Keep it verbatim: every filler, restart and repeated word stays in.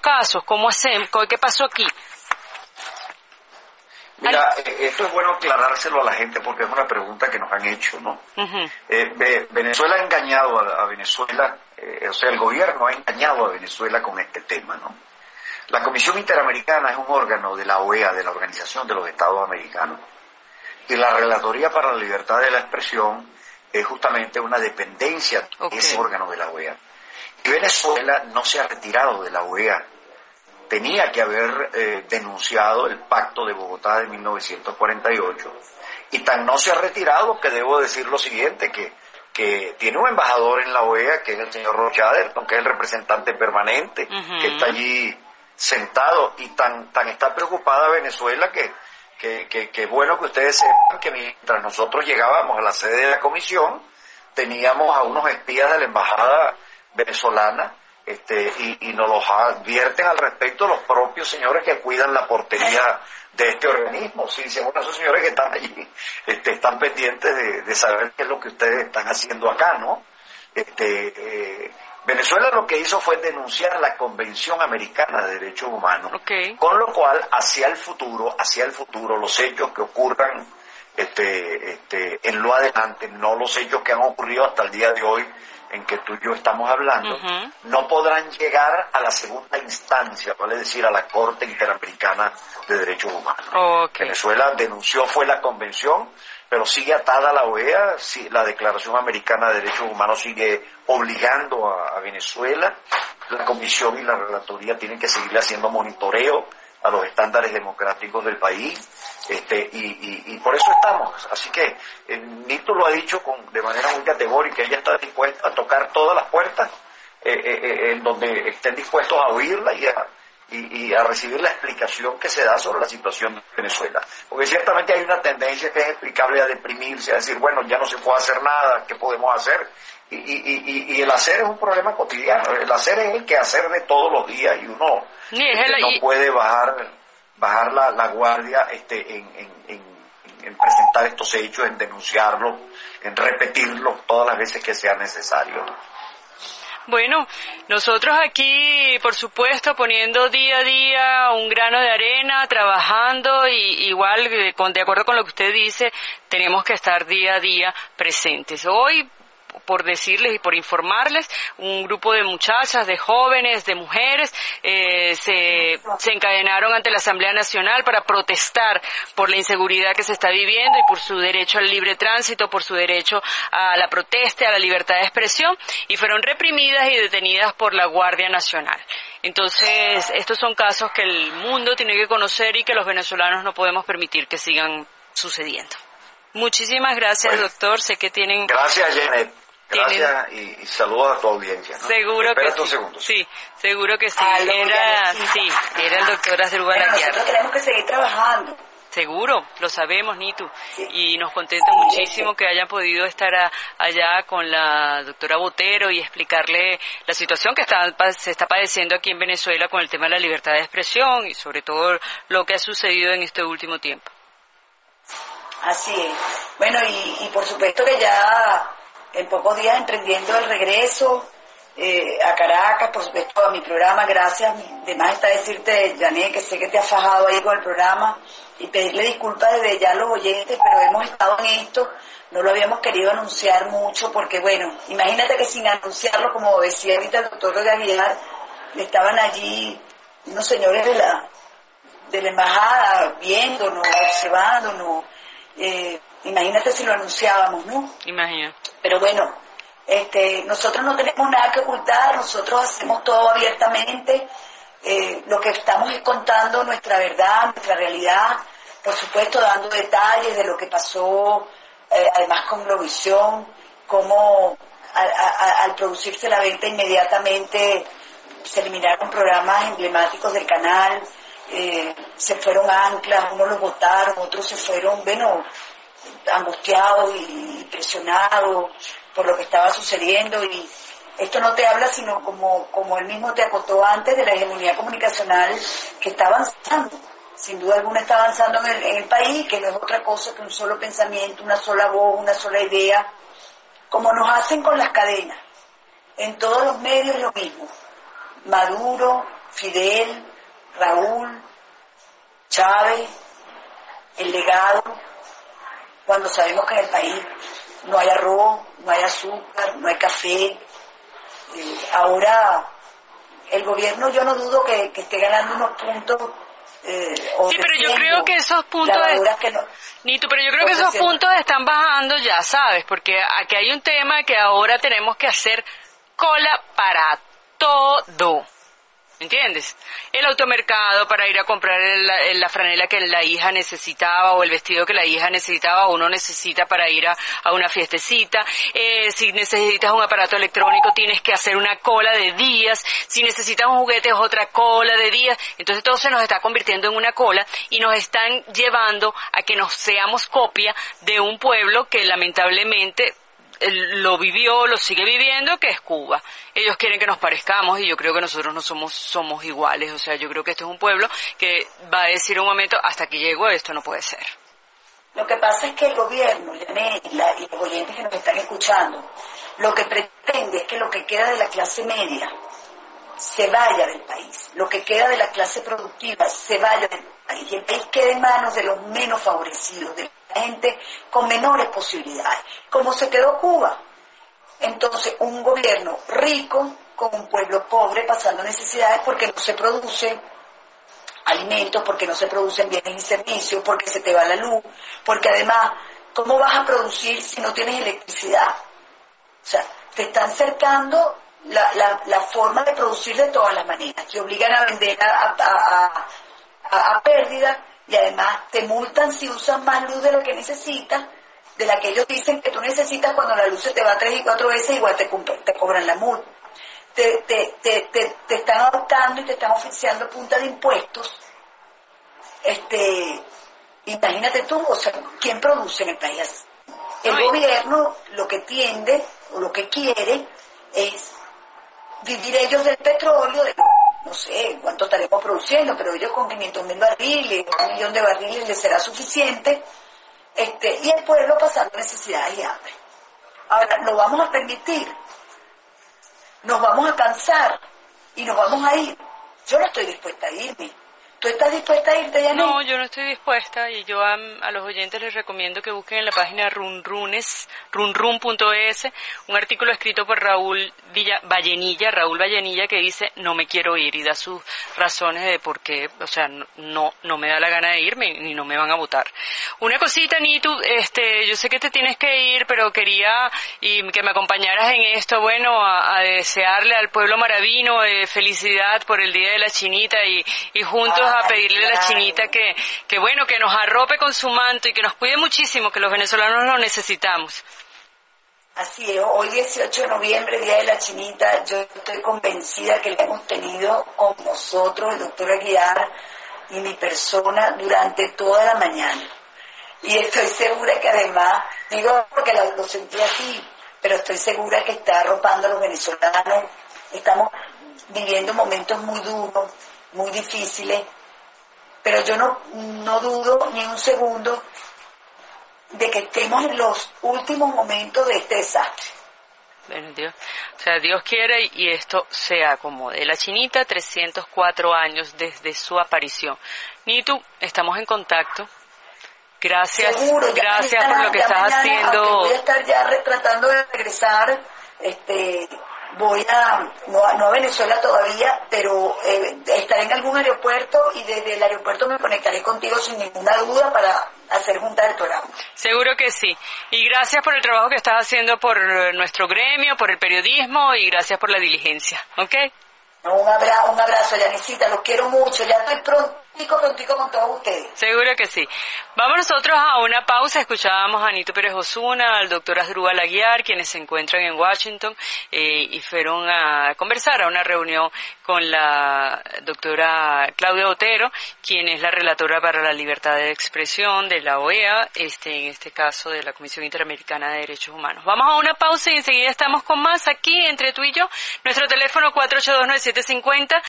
casos? ¿Cómo hacemos? ¿Qué pasó aquí? Mira, eh, esto es bueno aclarárselo a la gente porque es una pregunta que nos han hecho, ¿no? Uh-huh. Eh, Venezuela ha engañado a, a Venezuela, eh, o sea, el gobierno ha engañado a Venezuela con este tema, ¿no? La Comisión Interamericana es un órgano de la O E A, de la Organización de los Estados Americanos, y la Relatoría para la Libertad de la Expresión es justamente una dependencia okay. de ese órgano de la O E A. Y Venezuela no se ha retirado de la O E A. Tenía que haber eh, denunciado el Pacto de Bogotá de mil novecientos cuarenta y ocho, y tan no se ha retirado que debo decir lo siguiente, que, que tiene un embajador en la O E A, que es el señor Rochaderton, que es el representante permanente, uh-huh. que está allí sentado, y tan, tan está preocupada Venezuela que, que, que, que es bueno que ustedes sepan que mientras nosotros llegábamos a la sede de la comisión, teníamos a unos espías de la embajada venezolana, Este, y, y nos los advierten al respecto los propios señores que cuidan la portería de este organismo. Sí, dicen, bueno, esos señores que están allí este, están pendientes de, de saber qué es lo que ustedes están haciendo acá, ¿no? Este, eh, Venezuela lo que hizo fue denunciar la Convención Americana de Derechos Humanos, okay. con lo cual hacia el futuro, hacia el futuro, los hechos que ocurran este, este, en lo adelante, no los hechos que han ocurrido hasta el día de hoy, en que tú y yo estamos hablando, uh-huh. no podrán llegar a la segunda instancia, vale decir, a la Corte Interamericana de Derechos Humanos. Okay. Venezuela denunció, fue la convención, pero sigue atada a la O E A, sí, la Declaración Americana de Derechos Humanos sigue obligando a, a Venezuela, la Comisión y la Relatoría tienen que seguirle haciendo monitoreo a los estándares democráticos del país, este, y, y, y por eso estamos. Así que eh, Nito lo ha dicho con, de manera muy categórica, ella está dispuesta a tocar todas las puertas eh, eh, en donde estén dispuestos a oírla y a, y, y a recibir la explicación que se da sobre la situación de Venezuela. Porque ciertamente hay una tendencia que es explicable a deprimirse, a decir, bueno, ya no se puede hacer nada, ¿qué podemos hacer? Y, y, y, y el hacer es un problema cotidiano, el hacer es el que hacer de todos los días, y uno sí, este, el, no y... puede bajar bajar la, la guardia este, en, en, en, en presentar estos hechos, en denunciarlos, en repetirlos todas las veces que sea necesario. Bueno, nosotros aquí, por supuesto, poniendo día a día un grano de arena, trabajando, y igual, con, de acuerdo con lo que usted dice, tenemos que estar día a día presentes. Hoy, por decirles y por informarles, un grupo de muchachas, de jóvenes, de mujeres, eh, se, se encadenaron ante la Asamblea Nacional para protestar por la inseguridad que se está viviendo y por su derecho al libre tránsito, por su derecho a la protesta, a la libertad de expresión, y fueron reprimidas y detenidas por la Guardia Nacional. Entonces, estos son casos que el mundo tiene que conocer y que los venezolanos no podemos permitir que sigan sucediendo. Muchísimas gracias, bueno, doctor. Sé que tienen... Gracias, Janet. Gracias y, y saludos a tu audiencia, ¿no? Seguro Espera que un sí. segundo. Sí, seguro que sí. Aló, era, sí. sí, era el doctor Asdrúbal Pero Aguiar. nosotros tenemos que seguir trabajando. Seguro, lo sabemos, Nitu. Sí. Y nos contenta Sí, muchísimo sí. que hayan podido estar a, allá con la doctora Botero y explicarle la situación que está, se está padeciendo aquí en Venezuela con el tema de la libertad de expresión y sobre todo lo que ha sucedido en este último tiempo. Así es. Bueno, y, y por supuesto que ya en pocos días emprendiendo el regreso eh, a Caracas, por supuesto a mi programa, gracias. De más está decirte, Janet, que sé que te has fajado ahí con el programa, y pedirle disculpas desde ya a los oyentes, pero hemos estado en esto, no lo habíamos querido anunciar mucho, porque bueno, imagínate que sin anunciarlo, como decía ahorita el doctor Aguiar, estaban allí unos señores de la, de la embajada viéndonos, observándonos. Eh, imagínate si lo anunciábamos, ¿no? Imagina. Pero bueno, este, nosotros no tenemos nada que ocultar, nosotros hacemos todo abiertamente, eh, lo que estamos es contando nuestra verdad, nuestra realidad, por supuesto dando detalles de lo que pasó, eh, además con Globovisión, cómo a, a, al producirse la venta inmediatamente se eliminaron programas emblemáticos del canal. Eh, se fueron anclas, unos los botaron, otros se fueron, bueno, angustiados y presionados por lo que estaba sucediendo, y esto no te habla sino como, como él mismo te acotó antes, de la hegemonía comunicacional que está avanzando, sin duda alguna está avanzando en el, en el país, que no es otra cosa que un solo pensamiento, una sola voz, una sola idea, como nos hacen con las cadenas, en todos los medios lo mismo. Maduro Fidel, Raúl, Chávez, el legado, cuando sabemos que en el país no hay arroz, no hay azúcar, no hay café. Eh, ahora el gobierno, yo no dudo que, que esté ganando unos puntos. Eh, sí, pero yo creo que esos puntos, es... que no, Nito, pero yo creo que esos puntos están bajando ya, ¿sabes? Porque aquí hay un tema que ahora tenemos que hacer cola para todo. ¿Entiendes? El automercado para ir a comprar el, la franela que la hija necesitaba o el vestido que la hija necesitaba o uno necesita para ir a, a una fiestecita. Eh, si necesitas un aparato electrónico tienes que hacer una cola de días. Si necesitas un juguete es otra cola de días. Entonces todo se nos está convirtiendo en una cola y nos están llevando a que nos seamos copia de un pueblo que lamentablemente lo vivió, lo sigue viviendo, que es Cuba. Ellos quieren que nos parezcamos y yo creo que nosotros no somos somos iguales. O sea, yo creo que este es un pueblo que va a decir un momento, hasta aquí llego, esto no puede ser. Lo que pasa es que el gobierno, Janet, y, la, y los oyentes que nos están escuchando, lo que pretende es que lo que queda de la clase media se vaya del país, lo que queda de la clase productiva se vaya del país, y el país quede en manos de los menos favorecidos, de la gente con menores posibilidades, como se quedó Cuba. Entonces, un gobierno rico con un pueblo pobre pasando necesidades porque no se produce alimentos, porque no se producen bienes y servicios, porque se te va la luz, porque además, ¿cómo vas a producir si no tienes electricidad? O sea, te están cercando la, la, la forma de producir de todas las maneras, te obligan a vender a, a, a, a, a pérdida y además te multan si usas más luz de lo que necesitas, de la que ellos dicen que tú necesitas cuando la luz se te va tres y cuatro veces, igual te, te cobran la multa. Te, te, te, te, te están ahorcando y te están oficiando punta de impuestos. Este, imagínate tú, o sea, ¿quién produce en el país? El gobierno lo que tiende, o lo que quiere, es vivir ellos del petróleo, de, no sé cuánto estaremos produciendo, pero ellos con quinientos mil barriles, un millón de barriles les será suficiente, este, y el pueblo pasando necesidades y hambre. Ahora, ¿lo vamos a permitir? Nos vamos a cansar y nos vamos a ir. Yo no estoy dispuesta a irme. ¿Tú estás dispuesta a irte, Janet? No, yo no estoy dispuesta y yo a, a los oyentes les recomiendo que busquen en la página runrunes, runrun punto es, un artículo escrito por Raúl Villa, Vallenilla, Raúl Vallenilla, que dice no me quiero ir y da sus razones de por qué, o sea, no no me da la gana de irme ni no me van a votar. Una cosita, Nitu, este, yo sé que te tienes que ir, pero quería y que me acompañaras en esto, bueno, a, a desearle al pueblo maravino eh, felicidad por el Día de la Chinita y, y juntos a pedirle a la Chinita que, que bueno, que nos arrope con su manto y que nos cuide muchísimo, que los venezolanos lo necesitamos. Así es, hoy dieciocho de noviembre, Día de la Chinita, yo estoy convencida que la hemos tenido con nosotros, el doctor Aguiar y mi persona, durante toda la mañana. Y estoy segura que además, digo porque lo, lo sentí así, pero estoy segura que está arropando a los venezolanos. Estamos viviendo momentos muy duros, muy difíciles, pero yo no, no dudo ni un segundo de que estemos en los últimos momentos de este desastre. Bueno, Dios, o sea, Dios quiere y esto se acomode. La Chinita, trescientos cuatro años desde su aparición. Nitu, estamos en contacto. Gracias, Seguro, gracias mañana, por lo que estás mañana, haciendo. Voy a estar ya tratando de regresar, este... Voy a, no, no a Venezuela todavía, pero eh, estaré en algún aeropuerto y desde el aeropuerto me conectaré contigo sin ninguna duda para hacer junta del programa. Seguro que sí. Y gracias por el trabajo que estás haciendo por nuestro gremio, por el periodismo y gracias por la diligencia. ¿Ok? Un abrazo, un abrazo, Yanecita, los quiero mucho. Ya estoy prontico, prontico con todos ustedes. Seguro que sí. Vamos nosotros a una pausa. Escuchábamos a Nito Pérez Osuna, al doctor Asdrúbal Aguiar, quienes se encuentran en Washington eh, y fueron a conversar a una reunión con la doctora Claudia Otero, quien es la relatora para la libertad de expresión de la O E A, este, en este caso de la Comisión Interamericana de Derechos Humanos. Vamos a una pausa y enseguida estamos con más aquí entre tú y yo. Nuestro teléfono cuatro ocho dos nueve siete cinco cero